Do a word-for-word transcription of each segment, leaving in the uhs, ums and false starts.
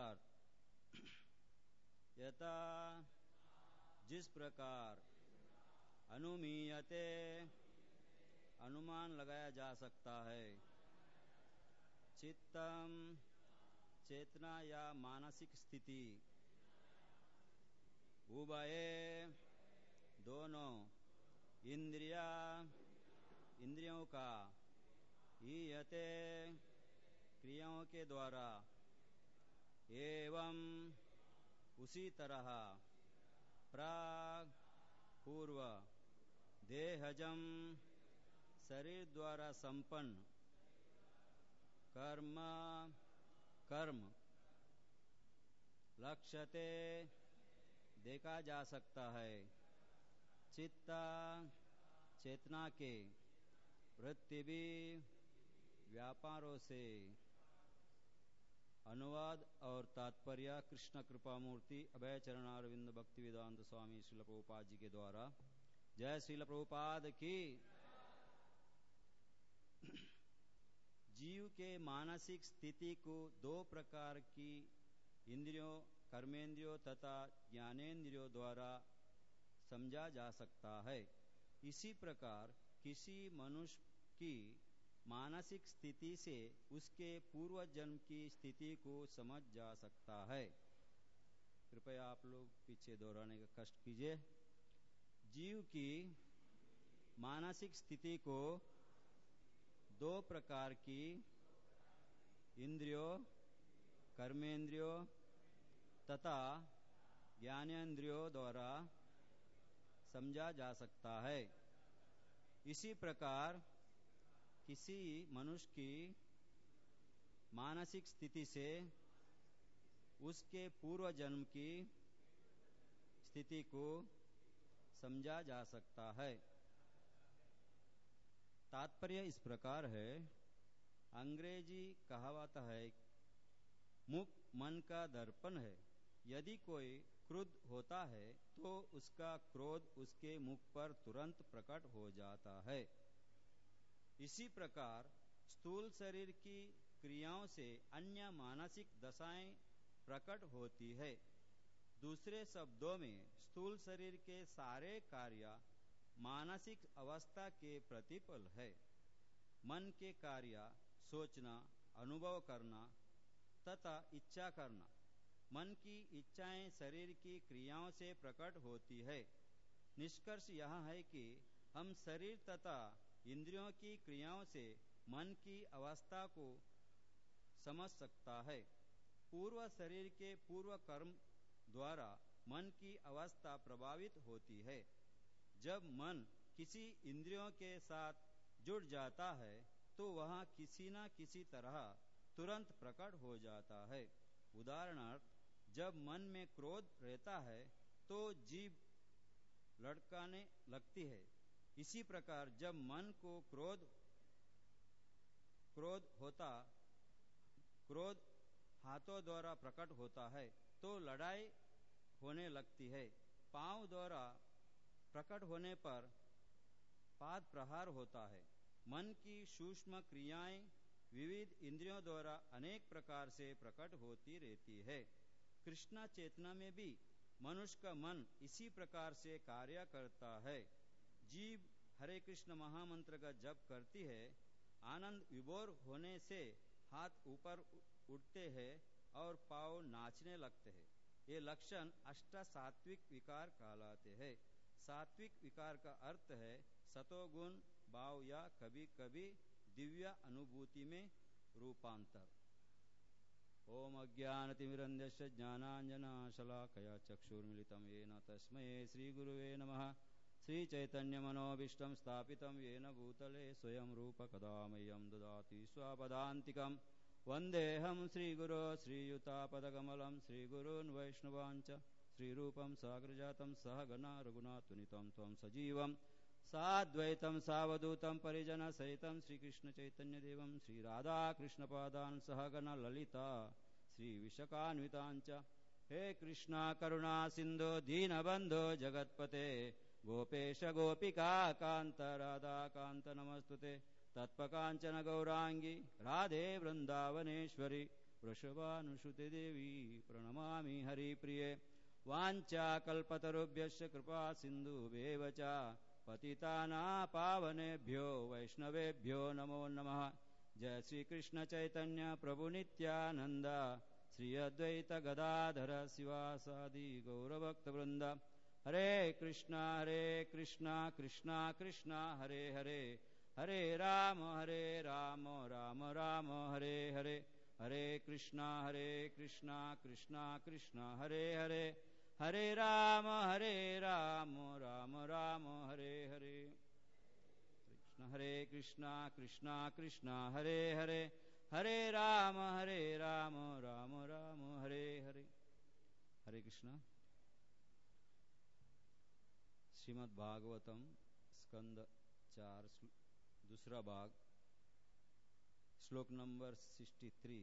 भावार्थ यथा जिस प्रकार अनुमीयते अनुमान लगाया जा सकता है, चित्तम चेतना या मानसिक स्थिति, उभये दोनों, इंद्रिया इंद्रियों का, ईयते क्रियाओं के द्वारा, एवं उसी तरह, प्राग पूर्व, देहजम शरीर द्वारा संपन्न, कर्म कर्म, लक्ष्यते देखा जा सकता है, चित्ता चेतना के, वृत्ति भी व्यापारों से। अनुवाद और तात्पर्य कृष्ण कृपा मूर्ति अभय चरणारविंद भक्ति वेदांत स्वामी श्रील प्रभुपाद जी के द्वारा। जय श्रील प्रभुपाद की। जीव के मानसिक स्थिति को दो प्रकार की इंद्रियों, कर्मेंद्रियों तथा ज्ञानेंद्रियों द्वारा समझा जा सकता है। इसी प्रकार किसी मनुष्य की मानसिक स्थिति से उसके पूर्व जन्म की स्थिति को समझ जा सकता है। कृपया आप लोग पीछे दोहराने का कष्ट कीजिए। जीव की मानसिक स्थिति को दो प्रकार की इंद्रियों, कर्मेंद्रियों तथा ज्ञानेंद्रियों द्वारा समझा जा सकता है। इसी प्रकार किसी मनुष्य की मानसिक स्थिति से उसके पूर्व जन्म की स्थिति को समझा जा सकता है। तात्पर्य इस प्रकार है, अंग्रेजी कहावत है, मुख मन का दर्पण है। यदि कोई क्रुद्ध होता है तो उसका क्रोध उसके मुख पर तुरंत प्रकट हो जाता है। इसी प्रकार स्थूल शरीर की क्रियाओं से अन्य मानसिक दशाएं प्रकट होती है। दूसरे शब्दों में स्थूल शरीर के सारे कार्य मानसिक अवस्था के प्रतिफल है। मन के कार्य सोचना, अनुभव करना तथा इच्छा करना। मन की इच्छाएं शरीर की क्रियाओं से प्रकट होती है। निष्कर्ष यह है कि हम शरीर तथा इंद्रियों की क्रियाओं से मन की अवस्था को समझ सकता है। पूर्व शरीर के पूर्व कर्म द्वारा मन की अवस्था प्रभावित होती है। जब मन किसी इंद्रियों के साथ जुड़ जाता है तो वह किसी न किसी तरह तुरंत प्रकट हो जाता है। उदाहरणार्थ, जब मन में क्रोध रहता है तो जीभ लड़काने लगती है। इसी प्रकार जब मन को क्रोध क्रोध होता क्रोध हाथों द्वारा प्रकट होता है तो लड़ाई होने लगती है। पांव द्वारा प्रकट होने पर पाद प्रहार होता है। मन की सूक्ष्म क्रियाएं विविध इंद्रियों द्वारा अनेक प्रकार से प्रकट होती रहती है। कृष्ण चेतना में भी मनुष्य का मन इसी प्रकार से कार्य करता है। जीव हरे कृष्ण महामंत्र का जप करती है। आनंद विभोर होने से हाथ ऊपर उठते हैं और पांव नाचने लगते हैं। ये लक्षण अष्ट सात्विक विकार कहलाते हैं। सात्विक विकार का अर्थ है सतोगुण भाव या कभी कभी दिव्य अनुभूति में रूपांतर। ओम अज्ञानतिमिरन्धस्य ज्ञानाञ्जनशलाकया चक्षुर्मिलितं येन तस्मै श्रीगुरुवे नमः। श्रीचैतन्यमनोभीष्टं स्थापितं येन भूतले स्वयं रूप कदा मह्यं ददाति स्वपदान्तिकम्। वन्देऽहं श्रीगुरो श्रीयुतापदकमलं श्रीगुरून् वैष्णवांच श्रीरूपं साग्रजातं सहगणा रघुनाथुनितं त्वं सजीवं साद्वैतं सावधूतं परिजनसहितं श्रीकृष्णचैतन्यदेवं श्रीराधाकृष्णपादान् सहगण ललिता श्रीविशाखान्वितांच। हे कृष्णा करुणा सिन्धो दीनबन्धो जगत्पते गोपेश गोपिका कान्त राधा कान्त नमस्तुते। तत्पकाञ्चन गौरांगी राधे वृन्दावनेश्वरी वृषभानुसुते देवी प्रणमामि हरिप्रिये। वाञ्छाकल्पतरुभ्यश्च कृपा सिन्धुभ्येव च पतितानां पावनेभ्यो वैष्णवेभ्यो नमो नमः। जय श्री कृष्ण चैतन्य प्रभु नित्यानंद श्री अद्वैत गदाधर शिवासादि गौरभक्तवृंद। हरे कृष्णा हरे कृष्णा कृष्णा कृष्णा हरे हरे, हरे राम हरे राम राम राम हरे हरे। हरे कृष्णा हरे कृष्णा कृष्णा कृष्णा हरे हरे, हरे राम हरे राम राम राम हरे हरे। हरे कृष्णा कृष्णा कृष्णा हरे हरे, हरे राम हरे राम राम राम हरे हरे। हरे कृष्णा। श्रीमद् भागवतम स्कंद चार दूसरा भाग श्लोक नंबर सिक्सटी थ्री।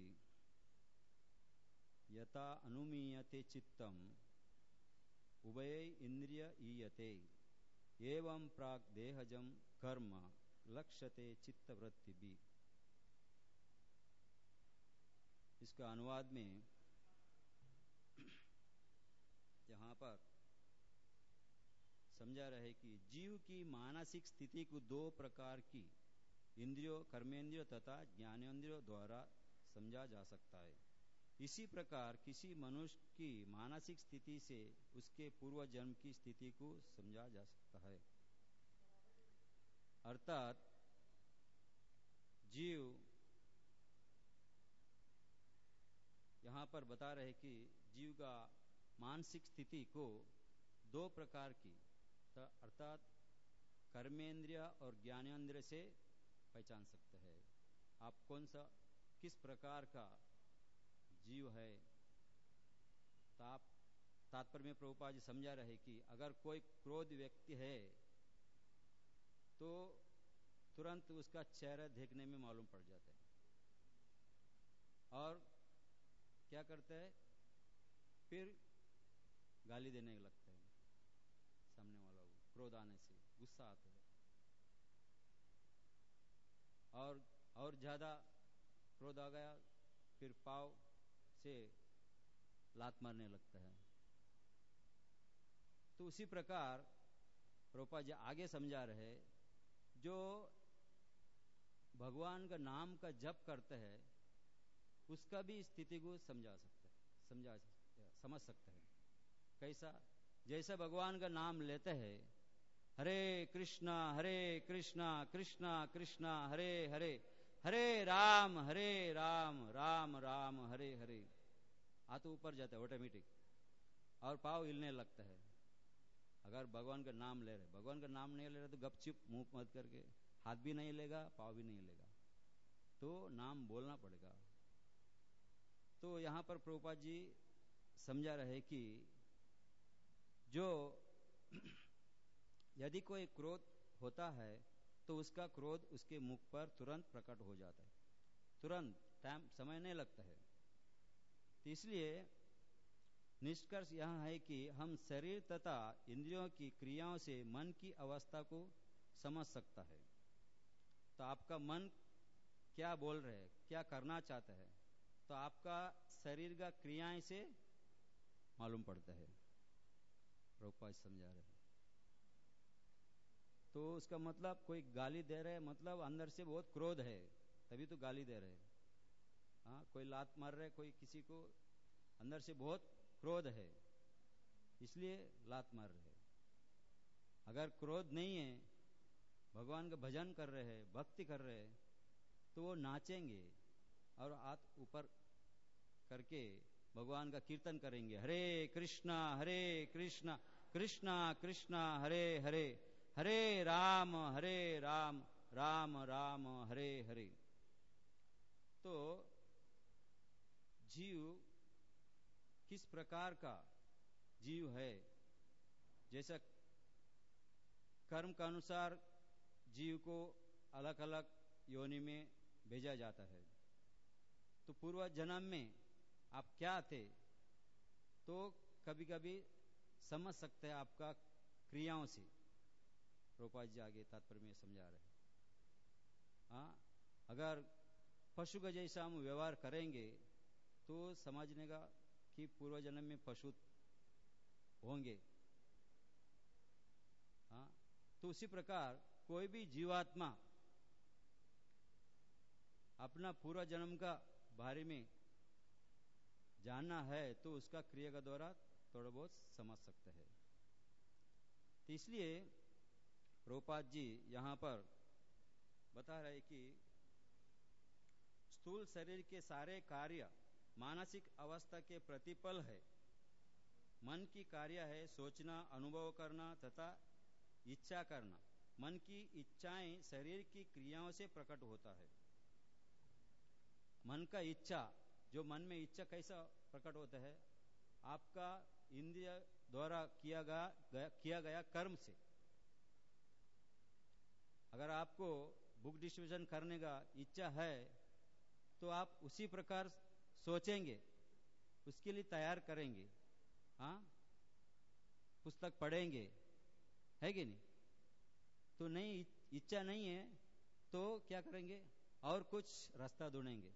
यथा अनुमीयते चित्तम उभय इंद्रिय ईयते एवं प्राग देहजम कर्म लक्ष्यते चित्तवृत्ति भी। इसका अनुवाद में यहां पर समझा रहे कि जीव की मानसिक स्थिति को दो प्रकार की इंद्रियों कर्मेंद्रियों तथा ज्ञानेंद्रियों द्वारा समझा जा सकता है। इसी प्रकार किसी मनुष्य की मानसिक स्थिति से उसके पूर्व जन्म की स्थिति को समझा जा सकता है। अर्थात जीव यहां पर बता रहे कि जीव का मानसिक स्थिति को दो प्रकार की अर्थात कर्मेंद्रिय और ज्ञानेंद्रिय से पहचान सकते हैं। आप कौन सा किस प्रकार का जीव है, तो आप तात्पर्य में प्रभुपाद जी समझा रहे कि अगर कोई क्रोध व्यक्ति है तो तुरंत उसका चेहरा देखने में मालूम पड़ जाता है और क्या करते हैं, फिर गाली देने लगते हैं सामने वाला को। क्रोध आने से गुस्सा आता है और और ज्यादा क्रोध आ गया फिर पाव से लात मारने लगता है। तो उसी प्रकार प्रभुपाद जी आगे समझा रहे, जो भगवान का नाम का जप करते हैं उसका भी स्थिति को समझा सकते हैं, समझा समझ सकते हैं। कैसा? जैसा भगवान का नाम लेते हैं, हरे कृष्णा हरे कृष्णा कृष्णा कृष्णा हरे हरे, हरे राम हरे राम राम राम हरे हरे। हाथ ऊपर जाता है ऑटोमेटिक और पाव हिलने लगता है। अगर भगवान का नाम ले रहे, भगवान का नाम नहीं ले रहे तो गपचुप मुंह मत करके हाथ भी नहीं लेगा पाव भी नहीं लेगा, तो नाम बोलना पड़ेगा। तो यहां पर प्रभुपाद जी समझा रहे कि जो यदि कोई क्रोध होता है तो उसका क्रोध उसके मुख पर तुरंत प्रकट हो जाता है, तुरंत, टाइम समय नहीं लगता है। तो इसलिए निष्कर्ष यह है कि हम शरीर तथा इंद्रियों की क्रियाओं से मन की अवस्था को समझ सकता है। तो आपका मन क्या बोल रहे हैं, क्या करना चाहता है, तो आपका शरीर का क्रियाएं से मालूम पड़ता है। प्रभुपाद समझा रहे हैं। तो उसका मतलब कोई गाली दे रहे, मतलब अंदर से बहुत क्रोध है तभी तो गाली दे रहे हैं। हाँ, कोई लात मार रहे, कोई किसी को अंदर से बहुत क्रोध है इसलिए लात मार रहे। अगर क्रोध नहीं है, भगवान का भजन कर रहे हैं, भक्ति कर रहे हैं, तो वो नाचेंगे और हाथ ऊपर करके भगवान का कीर्तन करेंगे। हरे कृष्णा हरे कृष्णा कृष्णा कृष्णा हरे हरे, हरे राम हरे राम राम राम हरे हरे। तो जीव किस प्रकार का जीव है, जैसा कर्म का अनुसार जीव को अलग अलग योनि में भेजा जाता है। तो पूर्व जन्म में आप क्या थे, तो कभी कभी समझ सकते हैं आपका क्रियाओं से। प्रभुपाद जी आगे तात्पर्य में समझा रहे। हाँ, अगर पशु का जैसा हम व्यवहार करेंगे तो समझने का कि पूर्व जन्म में पशु होंगे। हाँ, तो उसी प्रकार कोई भी जीवात्मा अपना पूर्व जन्म का बारे में जानना है तो उसका क्रिया का द्वारा थोड़ा बहुत समझ सकते हैं। तो इसलिए प्रभुपाद जी यहां पर बता रहे कि स्थूल शरीर के सारे कार्य मानसिक अवस्था के प्रतिपल है। मन की कार्य है सोचना, अनुभव करना तथा इच्छा करना। मन की इच्छाएं शरीर की क्रियाओं से प्रकट होता है। मन का इच्छा, जो मन में इच्छा कैसा प्रकट होता है? आपका इंद्रिय द्वारा किया गया किया गया कर्म से। अगर आपको बुक डिस्ट्रीब्यूशन करने का इच्छा है तो आप उसी प्रकार सोचेंगे, उसके लिए तैयार करेंगे। हाँ, पुस्तक पढ़ेंगे, है कि नहीं? तो नहीं, इच्छा नहीं है तो क्या करेंगे? और कुछ रास्ता ढूंढेंगे।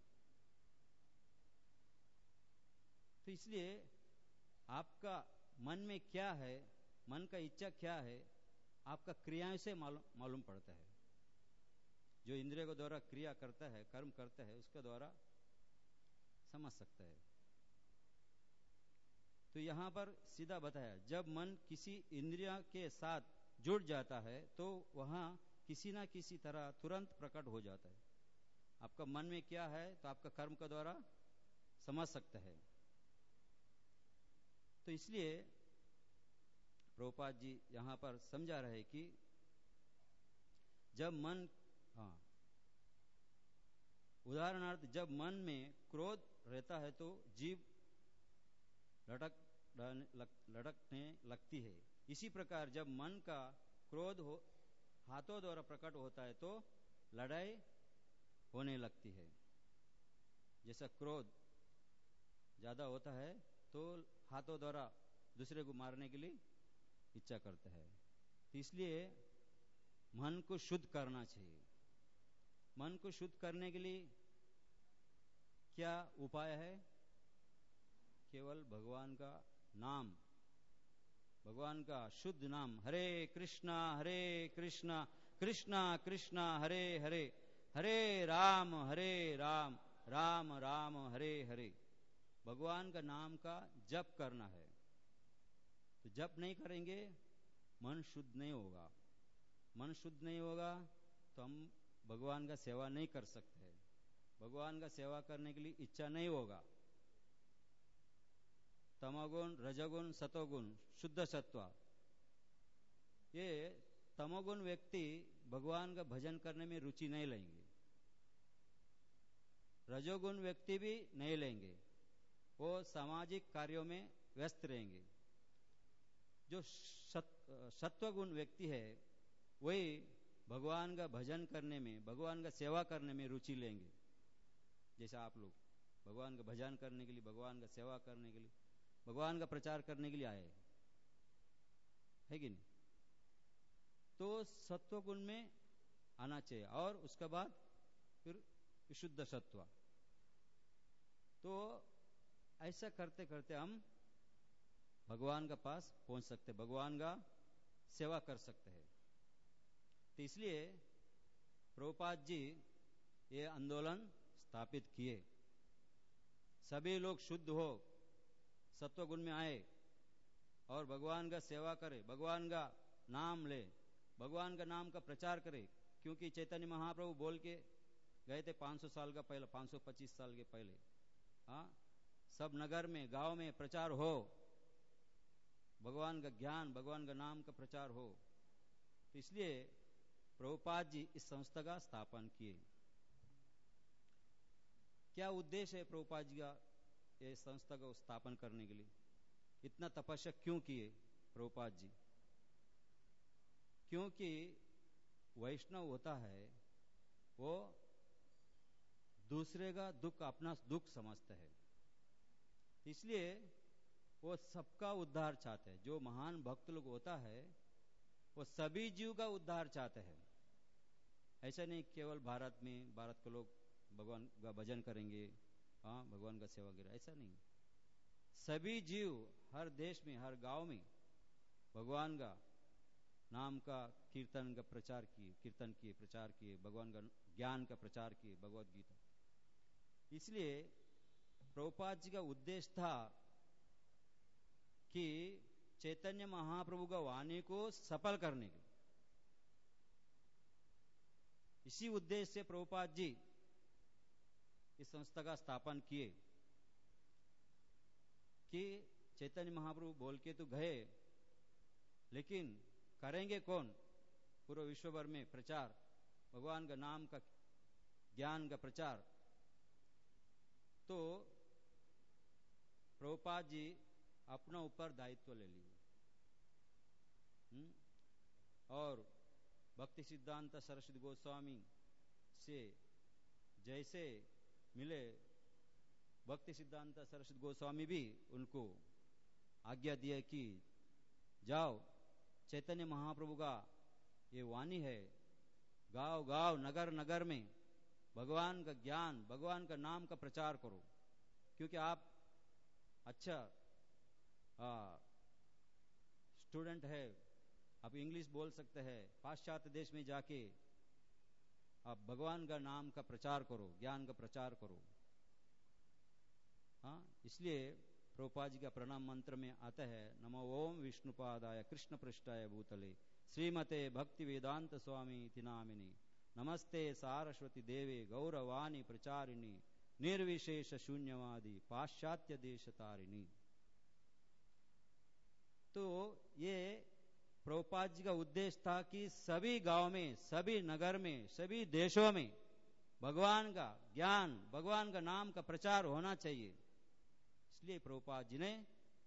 तो इसलिए आपका मन में क्या है, मन का इच्छा क्या है, आपका क्रियाओं से मालूम पड़ता है। जो इंद्रियों के द्वारा क्रिया करता है, कर्म करता है, उसके द्वारा समझ सकता है। तो यहां पर सीधा बताया, जब मन किसी इंद्रिय के साथ जुड़ जाता है तो वहां किसी ना किसी तरह तुरंत प्रकट हो जाता है। आपका मन में क्या है तो आपका कर्म के द्वारा समझ सकता है। तो इसलिए प्रभुपाद जी यहां पर समझा रहे कि जब मन, हाँ, उदाहरणार्थ जब मन में क्रोध रहता है तो जीभ लटक लटकने लगती है। इसी प्रकार जब मन का क्रोध हो हाथों द्वारा प्रकट होता है तो लड़ाई होने लगती है। जैसा क्रोध ज्यादा होता है तो हाथों द्वारा दूसरे को मारने के लिए इच्छा करता है। तो इसलिए मन को शुद्ध करना चाहिए। मन को शुद्ध करने के लिए क्या उपाय है? केवल भगवान का नाम, भगवान का शुद्ध नाम, हरे कृष्णा हरे कृष्णा कृष्णा कृष्णा हरे हरे, हरे राम हरे राम राम राम हरे हरे। भगवान का नाम का जप करना है। तो जप नहीं करेंगे, मन शुद्ध नहीं होगा। मन शुद्ध नहीं होगा तो हम भगवान का सेवा नहीं कर सकते। भगवान का सेवा करने के लिए इच्छा नहीं होगा। तमोगुण, रजोगुण, सतोगुण, शुद्ध सत्व, ये तमोगुण व्यक्ति भगवान का भजन करने में रुचि नहीं लेंगे। रजोगुण व्यक्ति भी नहीं लेंगे, वो सामाजिक कार्यों में व्यस्त रहेंगे। जो सत्वगुण व्यक्ति है वही भगवान का भजन करने में, भगवान का सेवा करने में रुचि लेंगे। जैसे आप लोग भगवान का भजन करने के लिए, भगवान का सेवा करने के लिए, भगवान का प्रचार करने के लिए आए, है कि नहीं? तो सत्व गुण में आना चाहिए और उसके बाद फिर विशुद्ध सत्व। तो ऐसा करते करते हम भगवान का पास पहुंच सकते, भगवान का सेवा कर सकते हैं। तो इसलिए प्रभुपाद जी ये आंदोलन स्थापित किए, सभी लोग शुद्ध हो, सत्व गुण में आए और भगवान का सेवा करे, भगवान का नाम ले, भगवान का नाम का प्रचार करे। क्योंकि चैतन्य महाप्रभु बोल के गए थे पांच सौ साल का पहले, पांच सौ पच्चीस साल के पहले, हाँ, सब नगर में, गांव में प्रचार हो, भगवान का ज्ञान, भगवान का नाम का प्रचार हो। तो इसलिए प्रभुपाद जी इस संस्था का स्थापन किए। क्या उद्देश्य है प्रभुपाद जी का ये संस्था को स्थापन करने के लिए? इतना तपस्या क्यों किए प्रभुपाद जी? क्योंकि वैष्णव होता है वो दूसरे का दुख अपना दुख समझता है, इसलिए वो सबका उद्धार चाहते हैं। जो महान भक्त लोग होता है वो सभी जीव का उद्धार चाहते हैं। ऐसा नहीं केवल भारत में, भारत के लोग भगवान का भजन करेंगे, हाँ भगवान का सेवा गिरा, ऐसा नहीं। सभी जीव हर देश में, हर गांव में भगवान का नाम का कीर्तन का प्रचार किए, कीर्तन किए, प्रचार किए, भगवान का ज्ञान का प्रचार किए, भगवत गीता। इसलिए प्रभुपाद जी का उद्देश्य था कि चैतन्य महाप्रभु का वाणी को सफल करने के, इसी उद्देश्य से प्रभुपाद जी इस संस्था का स्थापन किए कि चैतन्य महाप्रभु बोल के तो गए, लेकिन करेंगे कौन पूरे विश्व भर में प्रचार, भगवान का नाम का ज्ञान का प्रचार। तो प्रभुपाद जी अपना ऊपर दायित्व ले लिए और भक्ति सिद्धांत सरस्वती गोस्वामी से जैसे मिले, भक्ति सिद्धांत सरस्वती गोस्वामी भी उनको आज्ञा दिया कि जाओ, चैतन्य महाप्रभु का ये वाणी है, गांव गांव नगर नगर में भगवान का ज्ञान, भगवान का नाम का प्रचार करो, क्योंकि आप अच्छा स्टूडेंट है, आप इंग्लिश बोल सकते हैं, पाश्चात्य देश में जाके आप भगवान का नाम का प्रचार करो, ज्ञान का प्रचार करो। हाँ, इसलिए प्रभुपाद जी का प्रणाम मंत्र में आता है, नमो ओम विष्णुपादाय कृष्ण पृष्ठाय भूतले श्रीमते भक्ति वेदांत स्वामी इति नामिनी नमस्ते सारस्वती देवे गौरवाणी प्रचारिणी निर्विशेष शून्यवादी पाश्चात्य देश तारिणी। तो ये प्रभुपाद जी का उद्देश्य था कि सभी गांव में, सभी नगर में, सभी देशों में भगवान का ज्ञान, भगवान का नाम का प्रचार होना चाहिए। इसलिए प्रभुपाद जी ने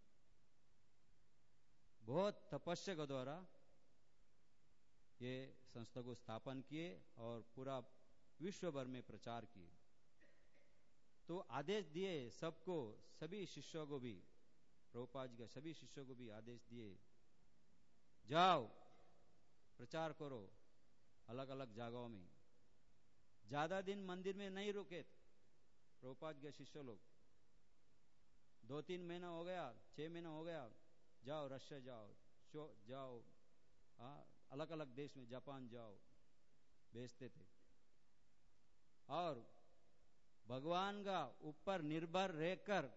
बहुत तपस्या के द्वारा ये संस्था को स्थापन किए और पूरा विश्व भर में प्रचार किए। तो आदेश दिए सबको, सभी शिष्यों को भी, प्रभुपाद जी का सभी शिष्यों को भी आदेश दिए, जाओ प्रचार करो अलग अलग जगहों में। ज्यादा दिन मंदिर में नहीं रुके प्रभुपाद के शिष्य लोग, दो तीन महीना हो गया, छह महीना हो गया, जाओ रशिया जाओ, जाओ हाँ अलग अलग देश में, जापान जाओ, भेजते थे। और भगवान का ऊपर निर्भर रहकर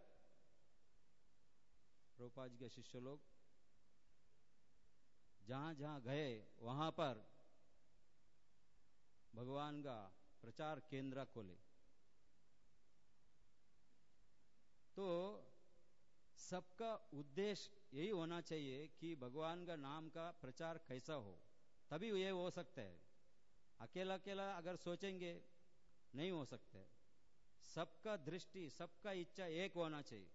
प्रभुपाद जी के शिष्य लोग जहां जहां गए वहां पर भगवान का प्रचार केंद्र खोले। तो सबका उद्देश्य यही होना चाहिए कि भगवान का नाम का प्रचार कैसा हो, तभी ये हो सकता है। अकेला अकेला अगर सोचेंगे नहीं हो सकता है। सबका दृष्टि, सबका इच्छा एक होना चाहिए,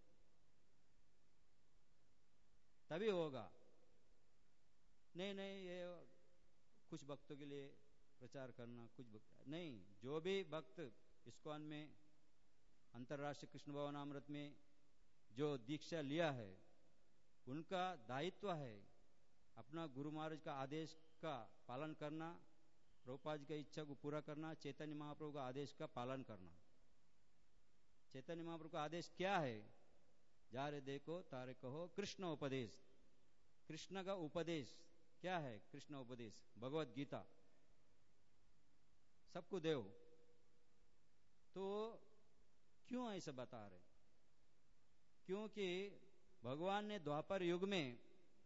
तभी होगा। नहीं नहीं ये कुछ भक्तों के लिए प्रचार करना, कुछ भक्त नहीं, जो भी भक्त इस्कॉन में अंतर्राष्ट्रीय कृष्ण भवनामृत में जो दीक्षा लिया है, उनका दायित्व है अपना गुरु महाराज का आदेश का पालन करना, प्रभुपाद जी की इच्छा को पूरा करना, चैतन्य महाप्रभु का आदेश का पालन करना। चैतन्य महाप्रभु का आदेश क्या है? जा रे देखो तारे कहो कृष्ण उपदेश। कृष्ण का उपदेश क्या है? कृष्ण उपदेश भगवत गीता सबको देव। तो क्यों ऐसा बता रहे? क्योंकि भगवान ने द्वापर युग में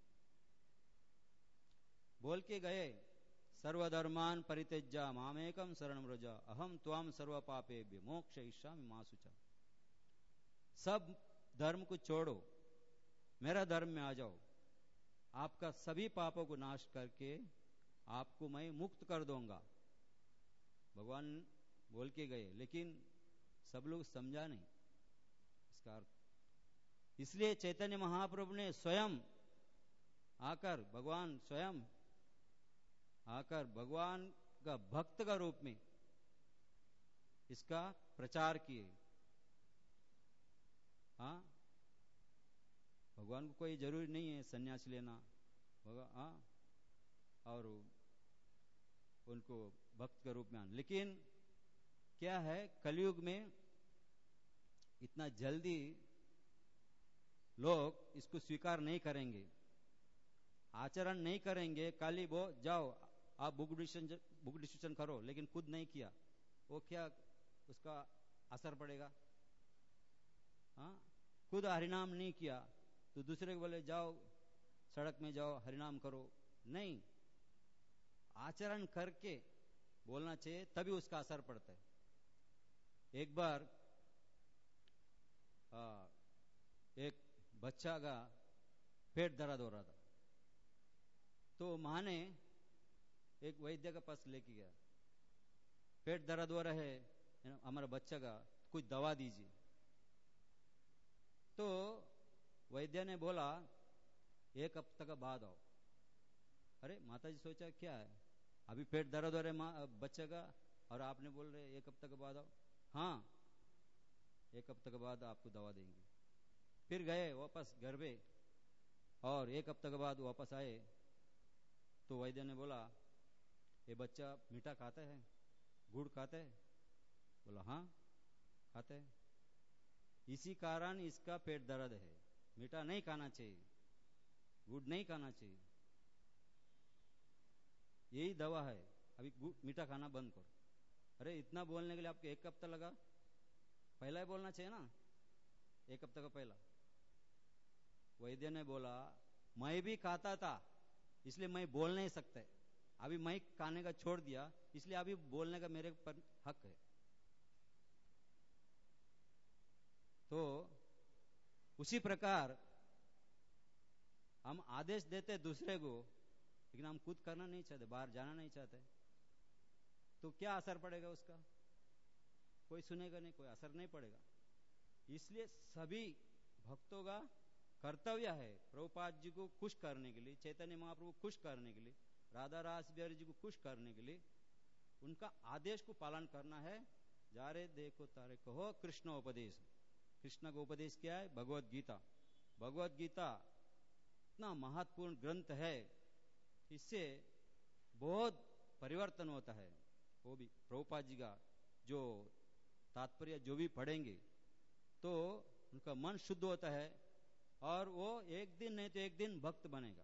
बोल के गए, सर्वधर्मान परित्यज्य मामेकम शरणं व्रज अहम त्वाम सर्व पापेभ्यो मोक्षयिष्यामि मा शुचा। सब धर्म को छोड़ो, मेरा धर्म में आ जाओ, आपका सभी पापों को नाश करके आपको मैं मुक्त कर दूंगा। भगवान बोल के गए, लेकिन सब लोग समझा नहीं इसका अर्थ। इसलिए चैतन्य महाप्रभु ने स्वयं आकर, भगवान स्वयं आकर भगवान का भक्त का रूप में इसका प्रचार किए। हाँ, भगवान को कोई जरूरी नहीं है सन्यास लेना, हाँ, और उनको भक्त के रूप में आना। लेकिन क्या है, कलयुग में इतना जल्दी लोग इसको स्वीकार नहीं करेंगे, आचरण नहीं करेंगे। खाली वो जाओ आप बुक डिसीजन बुक डिसीजन करो, लेकिन खुद नहीं किया, वो क्या उसका असर पड़ेगा? हाँ, खुद हरिनाम नहीं किया तो दूसरे को बोले जाओ सड़क में जाओ हरिनाम करो, नहीं, आचरण करके बोलना चाहिए, तभी उसका असर पड़ता है। एक बार आ, एक बच्चा का पेट दर्द हो रहा था, तो मां ने एक वैद्य के पास लेके गया, पेट दर्द हो रहा है हमारा बच्चा का, कुछ दवा दीजिए। तो वैद्य ने बोला एक हफ्ते का बाद आओ। अरे माताजी सोचा क्या है, अभी पेट दर्द हो रहा है बच्चे का और आपने बोल रहे एक हफ्ते के बाद आओ। हाँ, एक हफ्ते के बाद आपको दवा देंगे। फिर गए वापस घर पे और एक हफ्ते के बाद वापस आए तो वैद्य ने बोला ये बच्चा मीठा खाता है, गुड़ खाता है? बोला हाँ खाता है। इसी कारण इसका पेट दर्द है, मीठा नहीं खाना चाहिए, गुड़ नहीं खाना चाहिए, यही दवा है, अभी मीठा खाना बंद करो। अरे इतना बोलने के लिए आपको एक हफ्ता लगा? पहला ही बोलना चाहिए ना, एक हफ्ते का पहला। वैद्य ने बोला मैं भी खाता था इसलिए मैं बोल नहीं सकता, अभी मैं खाने का छोड़ दिया इसलिए अभी बोलने का मेरे पर हक है। तो उसी प्रकार हम आदेश देते दूसरे को, लेकिन हम खुद करना नहीं चाहते, बाहर जाना नहीं चाहते, तो क्या असर पड़ेगा उसका? कोई सुनेगा नहीं, कोई असर नहीं पड़ेगा। इसलिए सभी भक्तों का कर्तव्य है प्रभुपाद जी को खुश करने के लिए, चैतन्य महाप्रभु को खुश करने के लिए, राधा रास बिहारी जी को खुश करने के लिए उनका आदेश को पालन करना है। जा रे देखो तारे कहो कृष्ण उपदेश। कृष्ण का उपदेश क्या है? भगवत गीता। भगवत गीता इतना महत्वपूर्ण ग्रंथ है, इससे बहुत परिवर्तन होता है। वो भी प्रभुपाद जी का जो तात्पर्य जो भी पढ़ेंगे तो उनका मन शुद्ध होता है और वो एक दिन नहीं तो एक दिन भक्त बनेगा।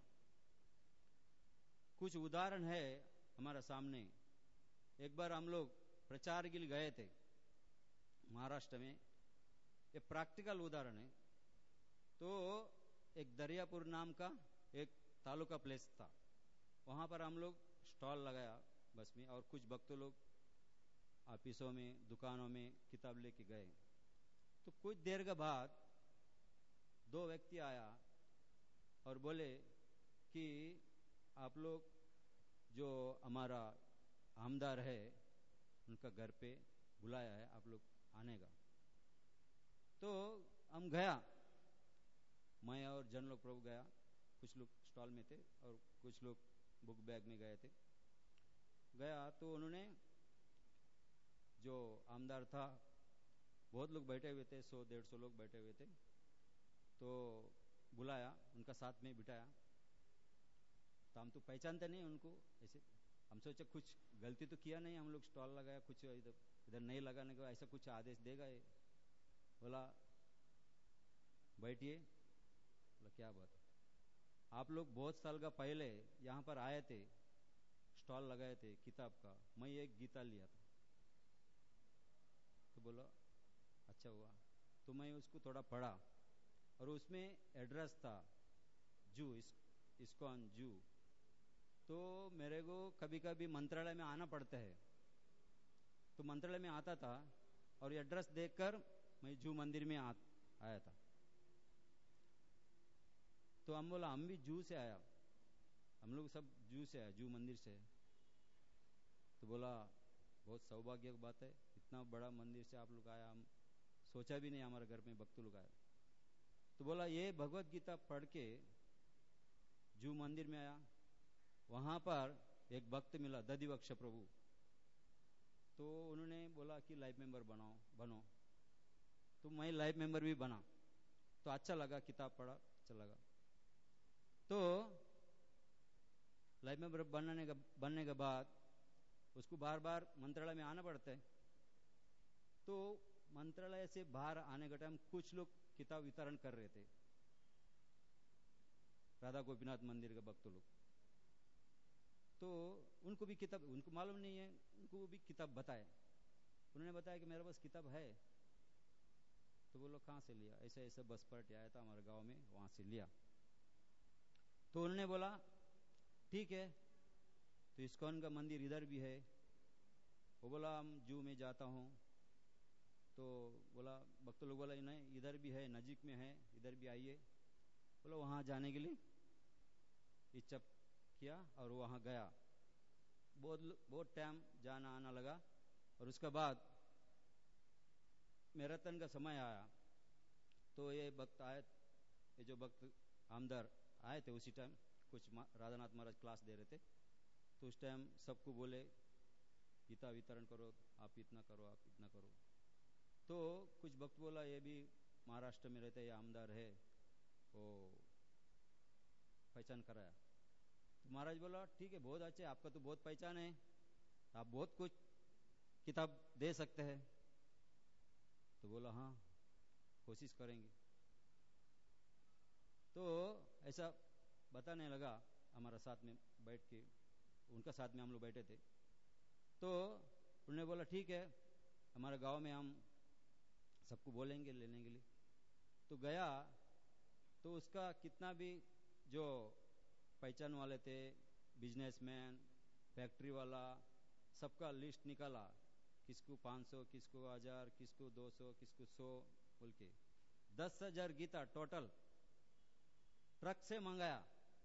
कुछ उदाहरण है हमारा सामने। एक बार हम लोग प्रचार के लिए गए थे महाराष्ट्र में, ये प्रैक्टिकल उदाहरण है। तो एक दरियापुर नाम का एक तालुका प्लेस था, वहां पर हम लोग स्टॉल लगाया बस में, और कुछ भक्तों लोग ऑफिसों में दुकानों में किताब लेके गए। तो कुछ देर के बाद दो व्यक्ति आया और बोले कि आप लोग जो हमारा आमदार है उनका घर पे बुलाया है, आप लोग आने का। तो हम गया, मैं और जन लोग प्रभु गया, कुछ लोग स्टॉल में थे और कुछ लोग बुक बैग में गए थे। गया तो उन्होंने, जो आमदार था, बहुत लोग बैठे हुए थे, सौ डेढ़ सौ लोग बैठे हुए थे, तो बुलाया, उनका साथ में बिठाया। तो हम तो पहचानते नहीं उनको, ऐसे हम सोचे कुछ गलती तो किया नहीं, हम लोग स्टॉल लगाया, कुछ इधर इधर नहीं लगाने का ऐसा कुछ आदेश देगा ये। बोला बैठिए। बोला क्या बात है, आप लोग बहुत साल का पहले यहाँ पर आए थे, स्टॉल लगाए थे किताब का, मैं एक गीता लिया था। तो बोला अच्छा हुआ। तो मैं उसको थोड़ा पढ़ा और उसमें एड्रेस था जू, इस, इस्कॉन जू। तो मेरे को कभी कभी मंत्रालय में आना पड़ता है, तो मंत्रालय में आता था और एड्रेस देखकर मैं जू मंदिर में आ, आया था। तो हम बोला हम भी जू से आया, हम लोग सब जू से आया, जू मंदिर से। तो बोला बहुत सौभाग्य की बात है, इतना बड़ा मंदिर से आप लोग आया, हम सोचा भी नहीं हमारे घर में भक्त लोग आए। तो बोला ये भगवत गीता पढ़ के जू मंदिर में आया, वहां पर एक भक्त मिला दधिवक्ष प्रभु। तो उन्होंने बोला कि लाइफ मेंबर बनाओ बनो। तो मैं लाइफ मेंबर भी बना, तो अच्छा लगा, किताब पढ़ा, अच्छा लगा। तो लाइफ मेंबर बनने का बनने के बाद उसको बार बार मंत्रालय में आना पड़ता है। तो मंत्रालय से बाहर आने का टाइम कुछ लोग किताब वितरण कर रहे थे, राधा गोपीनाथ मंदिर के भक्त लोग। तो उनको भी किताब, उनको मालूम नहीं है, उनको भी किताब बताए। उन्होंने बताया कि मेरे पास किताब है। तो वो लोग कहाँ से लिया? ऐसे ऐसे बस पर आया था हमारे गांव में, वहां से लिया। तो उन्होंने बोला ठीक है, तो इस्कॉन का मंदिर इधर भी है। वो बोला हम जू में जाता हूँ। तो बोला, भक्त लोग बोला नहीं इधर भी है, नजीक में है, इधर भी आइए। बोला वहां जाने के लिए इच्छा किया और वहां गया। बहुत बहुत टाइम जाना आना लगा। और उसके बाद मैराथन का समय आया। तो ये भक्त आए, ये जो भक्त आमदार आए थे उसी टाइम, कुछ राधानाथ महाराज क्लास दे रहे थे। तो उस टाइम सबको बोले गीता वितरण करो, आप इतना करो, आप इतना करो। तो कुछ भक्त बोला ये भी महाराष्ट्र में रहते, ये आमदार है, वो पहचान कराया। तो महाराज बोला ठीक है, बहुत अच्छे, आपका तो बहुत पहचान है, आप बहुत कुछ किताब दे सकते हैं। तो बोला हाँ कोशिश करेंगे। तो ऐसा बताने लगा, हमारा साथ में बैठ के, उनका साथ में हम लोग बैठे थे। तो उन्होंने बोला ठीक है, हमारे गांव में हम सबको बोलेंगे लेने के लिए। तो गया तो उसका कितना भी जो पहचान वाले थे, बिजनेसमैन, फैक्ट्री वाला, सबका लिस्ट निकाला, किसको पाँच सौ, किसको हजार, किसको दो सौ, किसको सौ बोल के दस हजार गीता टोटल ट्रक से मंगाया,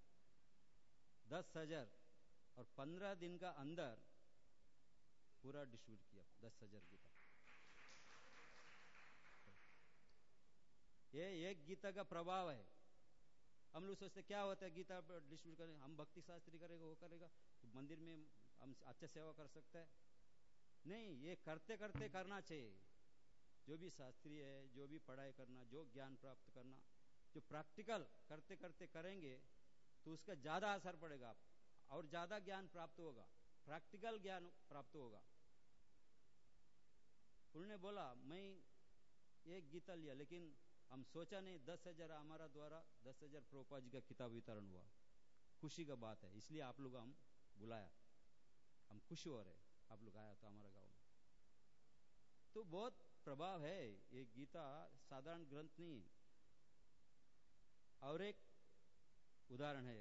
दस हजार। और पंद्रह दिन का अंदर पूरा डिस्ट्रीब्यूट किया, दस हजार गीता। ये एक गीता का प्रभाव है। हम लोग सोचते क्या होता है गीता डिस्ट्रीब्यूट करें, हम भक्ति शास्त्री करेगा, वो करेगा तो मंदिर में हम अच्छा सेवा कर सकते हैं। नहीं, ये करते करते करना चाहिए। जो भी शास्त्री है, जो भी पढ़ाई करना, जो ज्ञान प्राप्त करना, जो प्रैक्टिकल करते करते करेंगे तो उसका ज्यादा असर पड़ेगा और ज्यादा ज्ञान प्राप्त होगा, प्रैक्टिकल ज्ञान प्राप्त होगा। उन्होंने बोला मैं एक गीता लिया, लेकिन हम सोचा नहीं दस हजार हमारा द्वारा दस हजार प्रभुपाद जी का किताब वितरण हुआ। खुशी का बात है, इसलिए आप लोग हम बुलाया, हम खुश हो रहे, आप लोग आया तो हमारा गांव में। तो बहुत प्रभाव है, ये गीता साधारण ग्रंथ नहीं। और एक उदाहरण है,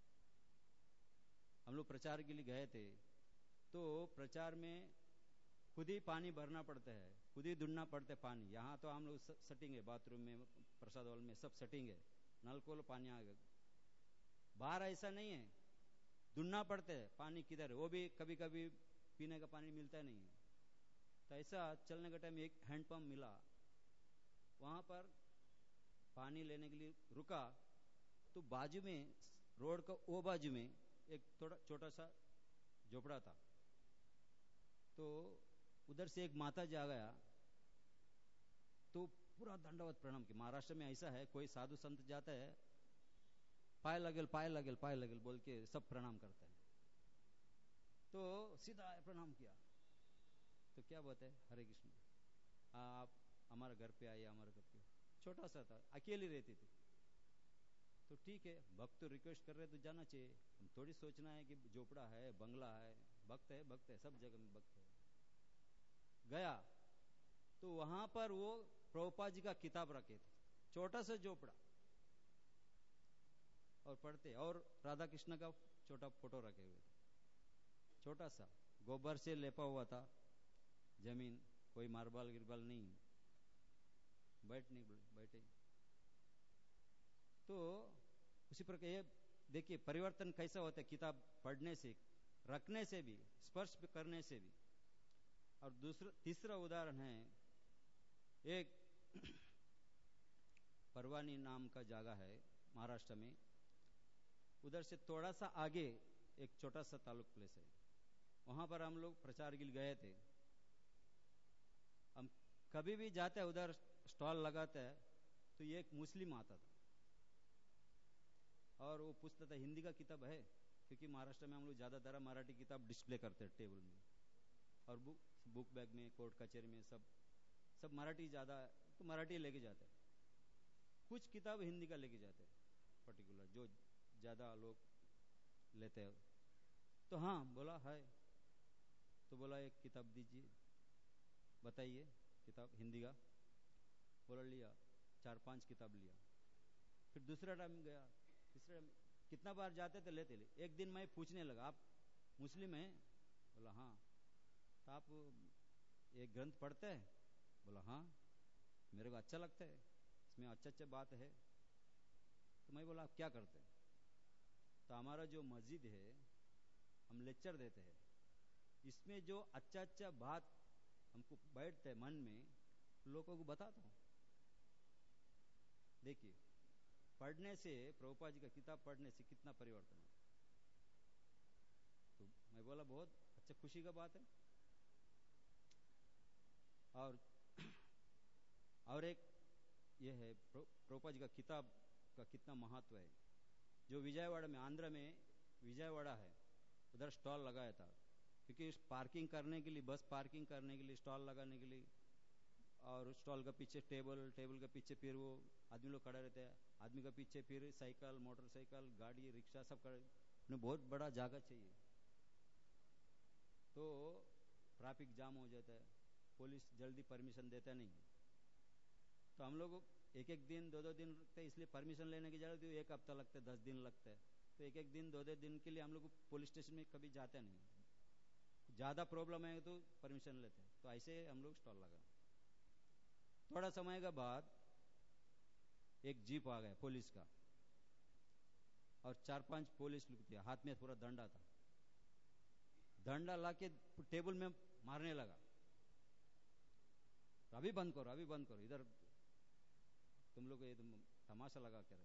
हम लोग प्रचार के लिए गए थे। तो प्रचार में खुद ही पानी भरना पड़ता है, खुद ही ढूंढना पड़ता है पानी। यहाँ तो हम लोग सेटिंग है, बाथरूम में, प्रसाद हॉल में सब सेटिंग है, नल खोलो पानी आ गया। बाहर ऐसा नहीं है, ढूंढना पड़ता है पानी किधर है, वो भी कभी कभी पीने का पानी मिलता नहीं है। तो ऐसा चलने का टाइम एक हैंडपंप मिला, वहां पर पानी लेने के लिए रुका। तो बाजू में, रोड का वो बाजू में एक थोड़ा छोटा सा झोपड़ा था। तो उधर से एक माता जी आ गया, तो पूरा दंडवत प्रणाम किया। महाराष्ट्र में ऐसा है, कोई साधु संत जाता है, पाए लगेल पाए लगेल पाए लगेल बोल के सब प्रणाम करते हैं। तो सीधा प्रणाम किया। तो क्या बोलते हैं, हरे कृष्ण, आप हमारे घर पे आइए, हमारे घर पे। छोटा सा था, अकेली रहती थी। तो ठीक है, भक्त तो रिक्वेस्ट कर रहे तो जाना चाहिए, हम थोड़ी सोचना है कि झोपड़ा है, बंगला है, भक्त है भक्त है, सब जगह में भक्त है। गया तो वहां पर वो प्रभुपाद जी का किताब रखे थे, छोटा सा झोपड़ा, और पढ़ते, और राधा कृष्ण का छोटा फोटो रखे हुए थे, छोटा सा, गोबर से लेपा हुआ था जमीन, कोई मार्बल गिरबल नहीं, बैठ नहीं बैठे। तो उसी प्रकार ये देखिए परिवर्तन कैसा होता है, किताब पढ़ने से, रखने से भी, स्पर्श करने से भी। और दूसरा तीसरा उदाहरण है, एक परवानी नाम का जगह है महाराष्ट्र में, उधर से थोड़ा सा आगे एक छोटा सा तालुक प्लेस है, वहां पर हम लोग प्रचार के लिए गए थे। हम कभी भी जाते हैं उधर स्टॉल लगाते हैं, तो ये एक मुस्लिम आता था और वो पूछता था, हिंदी का किताब है, क्योंकि महाराष्ट्र में हम लोग ज्यादातर मराठी किताब डिस्प्ले करते हैं टेबल में, और बुक बुक बैग में, कोर्ट कचहरी में सब सब मराठी ज़्यादा तो मराठी लेके जाते हैं, कुछ किताब हिंदी का लेके जाते हैं पर्टिकुलर जो ज़्यादा लोग लेते हैं। तो हाँ बोला है, तो बोला एक किताब दीजिए, बताइए किताब हिंदी का। बोला लिया, चार पांच किताब लिया। फिर दूसरा टाइम गया, तीसरा, कितना बार जाते थे लेते ले। एक दिन मैं पूछने लगा, आप मुस्लिम हैं? बोला हाँ। तो आप एक ग्रंथ पढ़ते हैं? बोला हाँ, मेरे को अच्छा लगता है, इसमें अच्छा अच्छा बात है। तो मैं बोला आप क्या करते हैं? तो हमारा जो मस्जिद है, हम लेक्चर देते हैं, इसमें जो अच्छा अच्छा बात हमको बैठते हैं मन में, लोगों को बताता हूं। देखिए, पढ़ने से, प्रभुपाद जी का किताब पढ़ने से कितना परिवर्तन है। तो मैं बोला बहुत अच्छा, खुशी का बात है। और और एक ये है प्रभुपाद जी का किताब का कितना महत्व है। जो विजयवाड़ा में, आंध्र में विजयवाड़ा है, उधर स्टॉल लगाया था, क्योंकि पार्किंग करने के लिए, बस पार्किंग करने के लिए, स्टॉल लगाने के लिए, और स्टॉल का पीछे टेबल, टेबल के पीछे फिर वो आदमी लोग खड़े रहते हैं, आदमी का पीछे फिर साइकिल, मोटरसाइकिल, गाड़ी, रिक्शा सब खड़े, उन्हें बहुत बड़ा जगह चाहिए। तो ट्रैफिक जाम हो जाता है, पुलिस जल्दी परमिशन देता नहीं। तो हम लोग एक एक दिन, दो दो दिन लगते, इसलिए परमिशन लेने की जरूरत, एक हफ्ता लगता है, दस दिन लगता है। तो एक एक दिन, दो दो दिन के लिए हम लोग पुलिस स्टेशन में कभी जाते नहीं, ज्यादा प्रॉब्लम है तो परमिशन लेते हैं। तो ऐसे हम लोग स्टॉल लगा। थोड़ा समय के बाद एक जीप आ गया पुलिस का, और चार पांच पुलिस लोग थे, हाथ में पूरा डंडा था, डंडा लाके टेबल में मारने लगा। अभी बंद करो, अभी बंद करो, इधर तुम लोग ये तुम तमाशा लगा कर।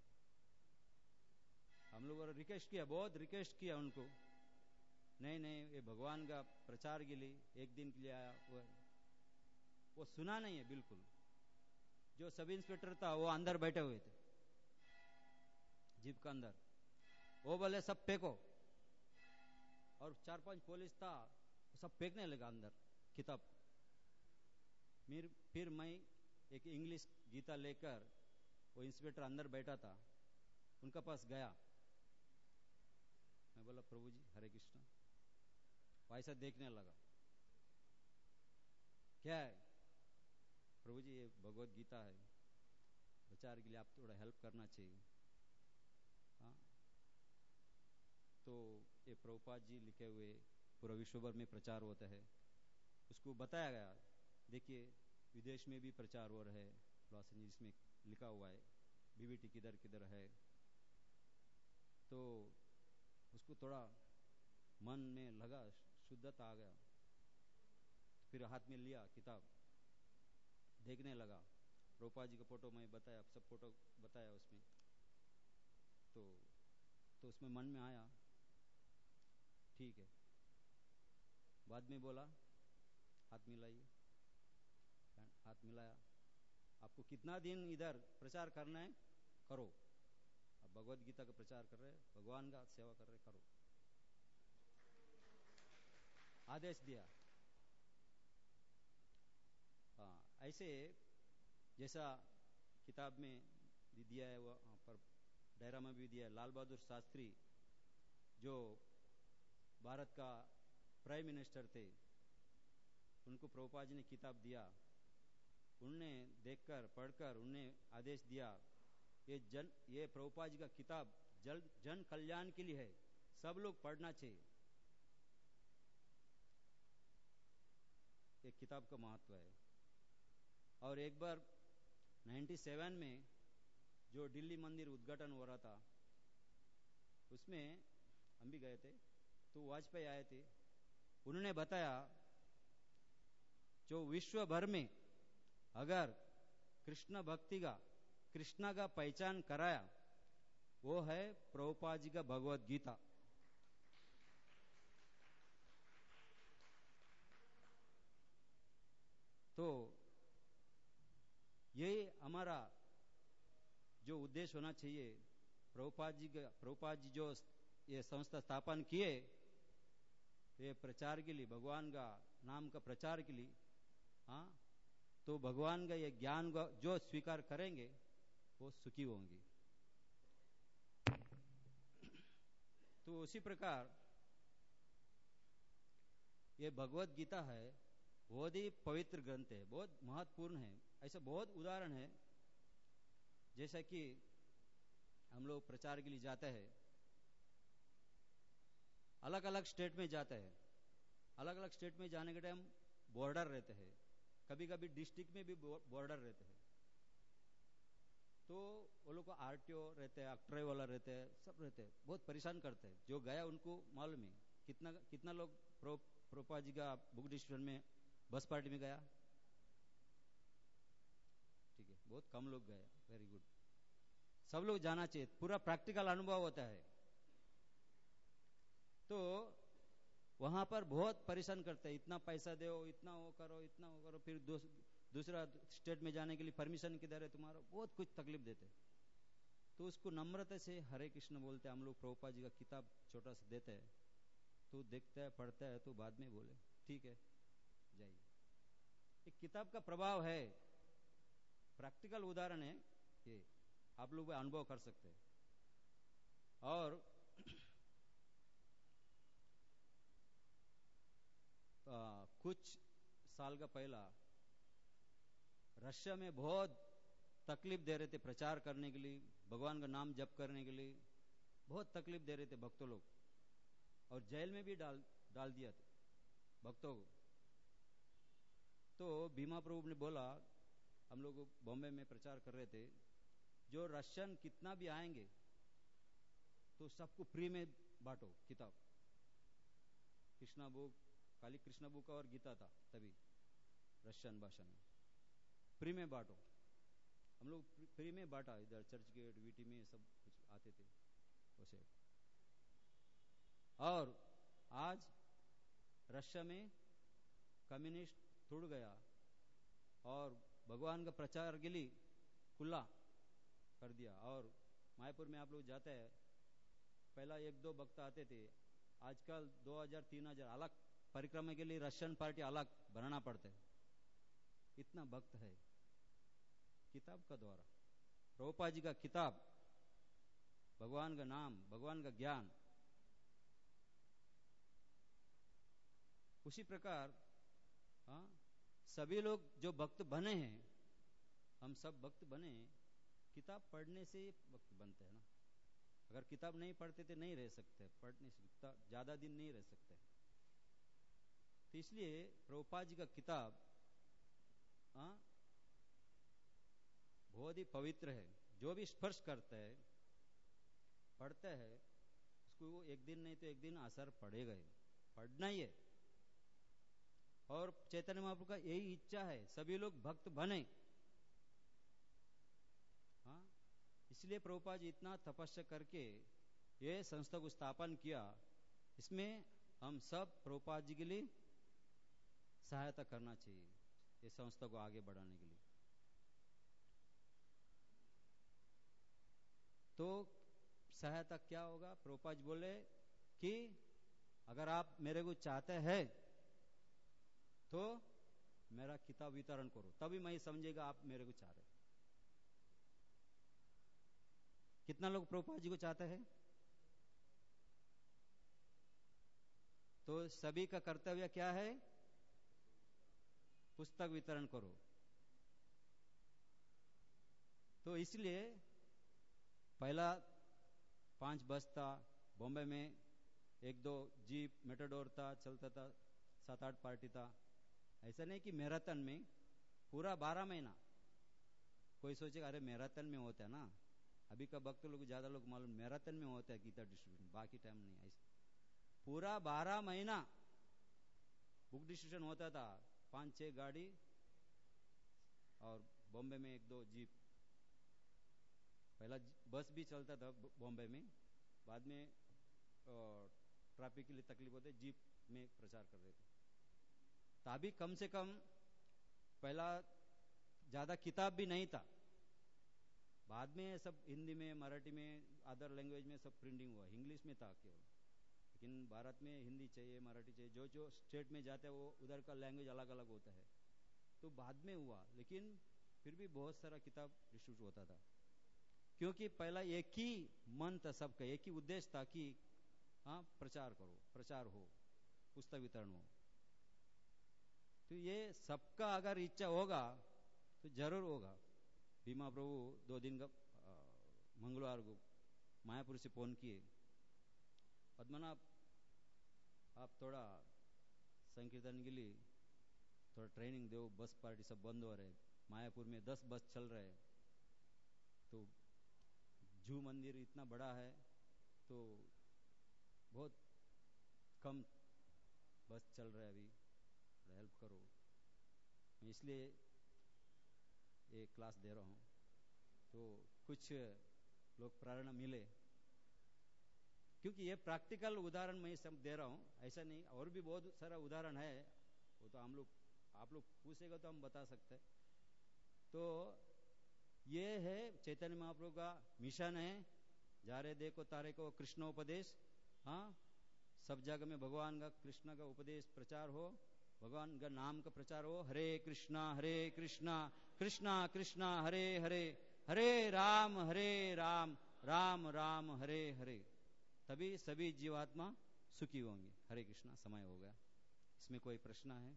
हम लोगों ने रिक्वेस्ट किया, बहुत रिक्वेस्ट किया उनको, नहीं नहीं ये भगवान का प्रचार के लिए एक दिन के लिए आया। वो, वो सुना नहीं है बिल्कुल। जो सब इंस्पेक्टर था वो अंदर बैठे हुए थे जीप के अंदर, वो बोले सब फेंको, और चार पांच पुलिस था, सब फेंकने लगा अंदर किताब। फिर फिर मैं एक इंग्लिश गीता लेकर, वो इंस्पेक्टर अंदर बैठा था, उनका पास गया। मैं बोला प्रभु जी हरे कृष्णा। वैसा देखने लगा, क्या है? प्रभु जी ये भगवत गीता है, प्रचार के लिए आप थोड़ा हेल्प करना चाहिए। हाँ, तो ये प्रभुपाद जी लिखे हुए पूरा विश्व भर में प्रचार होता है, उसको बताया गया। देखिए विदेश में भी प्रचार हो रहा है, लॉस एंजलिस में लिखा हुआ है, बीबीटी किधर किधर है। तो उसको थोड़ा मन में लगा, शुद्धता आ गया। फिर हाथ में लिया किताब, देखने लगा। प्रभुपाद जी का फोटो मैं बताया, सब फोटो बताया उसमें। तो तो उसमें मन में आया, ठीक है। बाद में बोला हाथ मिलाइए, हाथ मिलाया। आपको कितना दिन इधर प्रचार करना है करो, अब भगवत गीता का प्रचार कर रहे हैं, भगवान का सेवा कर रहे, करो, आदेश दिया। हाँ, ऐसे जैसा किताब में दिया है, वो पर डायरा में भी दिया है। लाल बहादुर शास्त्री जो भारत का प्राइम मिनिस्टर थे, उनको प्रभुपाद जी ने किताब दिया। उनने देखकर, पढ़कर उनने आदेश दिया, ये जन ये प्रभुपाद जी का किताब जन जन कल्याण के लिए है, सब लोग पढ़ना चाहिए। एक किताब का महत्व है। और एक बार सत्तानवे में जो दिल्ली मंदिर उद्घाटन हो रहा था, उसमें हम भी गए थे। तो वाजपेयी आए थे, उन्होंने बताया जो विश्व भर में अगर कृष्ण भक्ति का, कृष्णा का पहचान कराया, वो है प्रभुपाद जी का भगवत गीता। तो यही हमारा जो उद्देश्य होना चाहिए। प्रभुपाद जी का, प्रभुपाद जी जो ये संस्था स्थापन किए, ये प्रचार के लिए, भगवान का नाम का प्रचार के लिए। हाँ, तो भगवान का ये ज्ञान जो स्वीकार करेंगे वो सुखी होंगे। तो उसी प्रकार ये भगवत गीता है, बहुत ही पवित्र ग्रंथ है, बहुत महत्वपूर्ण है। ऐसे बहुत उदाहरण है, जैसा कि हम लोग प्रचार के लिए जाते हैं, अलग अलग स्टेट में जाते हैं, अलग अलग स्टेट में जाने के टाइम बॉर्डर रहते हैं, कभी कभी डिस्ट्रिक्ट में भी बॉर्डर रहते हैं। तो वो लोग को आरटीओ रहते हैं, अक्ट्रे वाला रहते हैं, सब रहते हैं, बहुत परेशान करते हैं। जो गया उनको मालूम है कितना कितना लोग प्रो प्रोपा जी का बुक डिस्ट्रीब्यूशन में बस पार्टी में गया। ठीक है, बहुत कम लोग गए। वेरी गुड, सब लोग जाना चाहिए, पूरा प्रैक्टिकल अनुभव होता है। तो वहां पर बहुत परेशान करते हैं, इतना पैसा दो, इतना वो करो, इतना वो करो, फिर दो, दूसरा स्टेट में जाने के लिए परमिशन किधर है तुम्हारा, बहुत कुछ तकलीफ देते। तो उसको नम्रता से हरे कृष्ण बोलते। हम लोग प्रभुपाद जी का किताब छोटा सा देते हैं, तो देखता है, पढ़ता है, तो बाद में बोले ठीक है जाइए। एक किताब का प्रभाव है, प्रैक्टिकल उदाहरण है ये, आप लोग अनुभव कर सकते हैं। और आ, कुछ साल का पहला रशिया में बहुत तकलीफ दे रहे थे प्रचार करने के लिए, भगवान का नाम जप करने के लिए बहुत तकलीफ दे रहे थे भक्तों लोग, और जेल में भी डाल डाल दिया था भक्तों को। तो भीमा प्रभु ने बोला, हम लोग बॉम्बे में प्रचार कर रहे थे, जो रशियन कितना भी आएंगे तो सबको फ्री में बांटो किताब, कृष्णा बुक, खाली कृष्णा बुक और गीता था तभी रशियन भाषा में, फ्री में बांटो। हम लोग फ्री में बांटा, इधर चर्च गेट वीटी में सब कुछ आते थे वैसे। और आज रशिया में कम्युनिस्ट टूट गया और भगवान का प्रचार के लिए खुला कर दिया। और मायापुर में आप लोग जाते हैं, पहला एक दो भक्त आते थे, आजकल दो हजार तीन हजार अलग परिक्रमा के लिए रशियन पार्टी अलग बनाना पड़ता है, इतना भक्त है किताब का द्वारा। प्रभुपाद जी का किताब, भगवान का नाम, भगवान का ज्ञान। उसी प्रकार हाँ, सभी लोग जो भक्त बने हैं, हम सब भक्त बने, किताब पढ़ने से भक्त बनते हैं ना। अगर किताब नहीं पढ़ते तो नहीं रह सकते, पढ़ने से ज्यादा दिन नहीं रह सकते। तो इसलिए प्रभुपाद जी का किताब हाँ बहुत ही पवित्र है। जो भी स्पर्श करता है, पढ़ता है, उसको एक दिन नहीं तो एक दिन असर पड़ेगा ही, पढ़ना ही है। और चैतन्य महाप्रभु का यही इच्छा है, सभी लोग भक्त बने। हाँ, इसलिए प्रभुपाद जी इतना तपस्या करके ये संस्था को स्थापन किया। इसमें हम सब प्रभुपाद जी के लिए सहायता करना चाहिए, ये संस्था को आगे बढ़ाने के लिए। तो सहायता क्या होगा? प्रभुपाद जी बोले कि अगर आप मेरे को चाहते हैं तो मेरा किताब वितरण करो, तभी मैं समझेगा आप मेरे को चाह रहे। कितना लोग प्रभुपाद जी को चाहते हैं? तो सभी का कर्तव्य क्या है? पुस्तक वितरण करो। तो इसलिए पहला पांच बस था, बॉम्बे में एक दो जीप मेटाडोर था, चलता था, सात आठ पार्टी था। ऐसा नहीं कि मैराथन में पूरा बारह महीना। कोई सोचेगा अरे मैराथन में होता है ना, अभी का भक्त लोग ज्यादा लोग मालूम मैराथन में होता है गीता डिस्ट्रीब्यूशन, बाकी टाइम नहीं। ऐसा पूरा बारह महीना बुक डिस्ट्रीब्यूशन होता था, पांच छह गाड़ी और बॉम्बे में एक दो जीप। पहला बस भी चलता था बॉम्बे में, बाद में ट्रैफिक के लिए तकलीफ होते, जीप में प्रचार कर रहे थे। तभी कम से कम पहला ज्यादा किताब भी नहीं था, बाद में सब हिंदी में, मराठी में, अदर लैंग्वेज में सब प्रिंटिंग हुआ, इंग्लिश में था केवल। लेकिन भारत में हिंदी चाहिए, मराठी चाहिए, जो जो स्टेट में जाते हैं वो उधर का लैंग्वेज अलग अलग होता है। तो बाद में हुआ, लेकिन फिर भी बहुत सारा किताब डिस्ट्रीब्यूट होता था, क्योंकि पहला एक ही मन था सबका, एक ही उद्देश्य था कि हाँ प्रचार करो, प्रचार हो, पुस्तक वितरण हो। तो ये सबका अगर इच्छा होगा तो जरूर होगा। भीमा प्रभु दो दिन का मंगलवार को मायापुर से फोन किए, पद्मनाभ आप थोड़ा संकीर्तन के लिए थोड़ा ट्रेनिंग दो, बस पार्टी सब बंद हो रहे, मायापुर में दस बस चल रहे, तो जू मंदिर इतना बड़ा है तो बहुत कम बस चल रहा है, अभी हेल्प करो। इसलिए एक क्लास दे रहा हूँ, तो कुछ लोग प्रेरणा मिले, क्योंकि ये प्रैक्टिकल उदाहरण मैं सब दे रहा हूँ, ऐसा नहीं, और भी बहुत सारा उदाहरण है, वो तो हम लोग आप लोग पूछेगा तो हम बता सकते हैं। तो ये है चैतन्य महाप्रभु का मिशन है, जा रहे देखो तारे को कृष्णोपदेश। हाँ, सब जगह में भगवान का कृष्ण का उपदेश प्रचार हो, भगवान का नाम का प्रचार हो, हरे कृष्णा हरे कृष्णा कृष्णा कृष्णा हरे हरे, हरे राम हरे राम राम राम हरे हरे, तभी सभी जीवात्मा सुखी होंगे। हरे कृष्णा। समय हो गया, इसमें कोई प्रश्न है?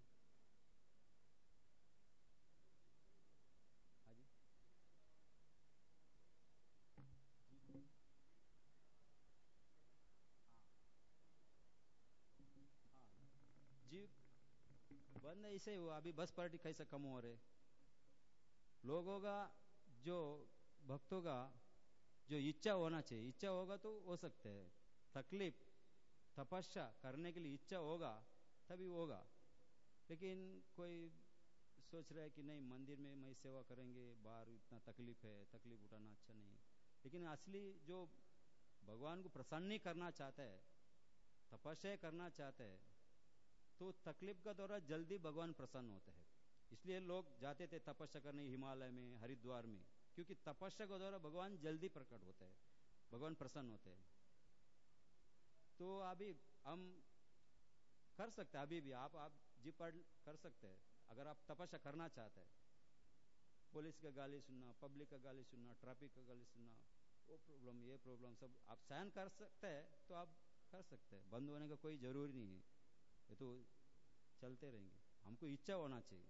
जी बंद ऐसे हुआ, अभी बस पार्टी कैसे कम हो रहे, लोगों का जो भक्तों का जो इच्छा होना चाहिए, इच्छा होगा तो हो सकते है, तकलीफ तपस्या करने के लिए इच्छा होगा तभी होगा। लेकिन कोई सोच रहा है कि नहीं मंदिर में मैं सेवा करेंगे, बाहर इतना तकलीफ है, तकलीफ उठाना अच्छा नहीं। लेकिन असली जो भगवान को प्रसन्न नहीं करना चाहता है, तपस्या करना चाहते हैं, तो तकलीफ का दौरा जल्दी भगवान प्रसन्न होते हैं। इसलिए लोग जाते थे तपस्या करने हिमालय में, हरिद्वार में, क्योंकि तपस्या के द्वारा भगवान जल्दी प्रकट होते हैं, भगवान प्रसन्न होते हैं। तो अभी हम कर सकते हैं, अभी भी आप आप जी पढ़ कर सकते हैं, अगर आप तपस्या करना चाहते हैं। पुलिस का गाली सुनना, पब्लिक का गाली सुनना, ट्रैफिक का गाली सुनना, वो प्रॉब्लम ये प्रॉब्लम सब आप सहन कर सकते हैं तो आप कर सकते हैं, बंद होने का कोई जरूरी नहीं है, ये तो चलते रहेंगे। हमको इच्छा होना चाहिए।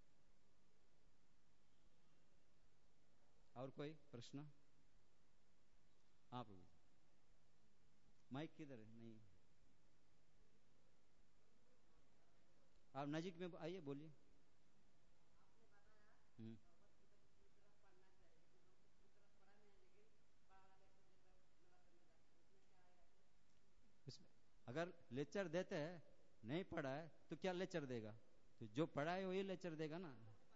और कोई प्रश्न? आप माइक किधर है? नहीं, आप नजीक में आइए, बोलिए। हम्म अगर लेक्चर देते हैं, नहीं पढ़ा है तो क्या लेक्चर देगा? तो जो पढ़ा है वही लेक्चर देगा ना।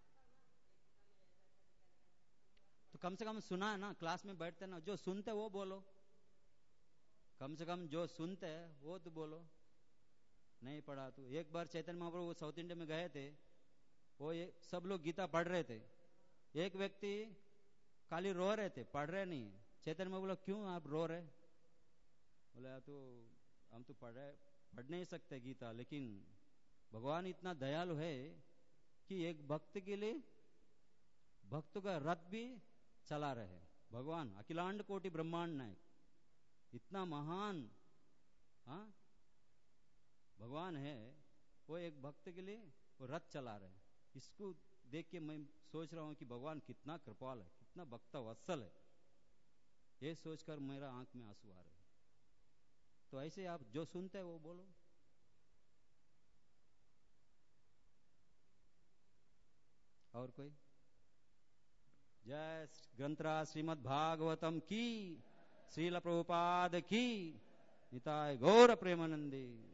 तो कम से कम सुना है ना, क्लास में बैठते ना, जो सुनते वो बोलो, कम से कम जो सुनते हैं वो तो बोलो। नहीं पढ़ा तो एक बार चैतन्य महाप्रभु साउथ इंडिया में गए थे, वो ये सब लोग गीता पढ़ रहे थे, एक व्यक्ति खाली रो रहे थे, पढ़ रहे नहीं। चैतन्य महाप्रभु बोला क्यों आप रो रहे? बोला तो हम तो पढ़ रहे, पढ़ नहीं सकते गीता, लेकिन भगवान इतना दयालु है कि एक भक्त के लिए भक्त का रथ भी चला रहे। भगवान अखिलांड कोटि ब्रह्मांड नायक, इतना महान हाँ भगवान है, वो एक भक्त के लिए वो रथ चला रहे। इसको देख के मैं सोच रहा हूं कि भगवान कितना कृपाल है, कितना भक्त वत्सल है, ये सोचकर मेरा आंख में आंसू आ रहे। तो ऐसे आप जो सुनते हैं वो बोलो। और कोई? जय ग्रंथराज श्रीमद् भागवतम की, श्रील प्रभुपाद की, निताय गौर प्रेमानंदी।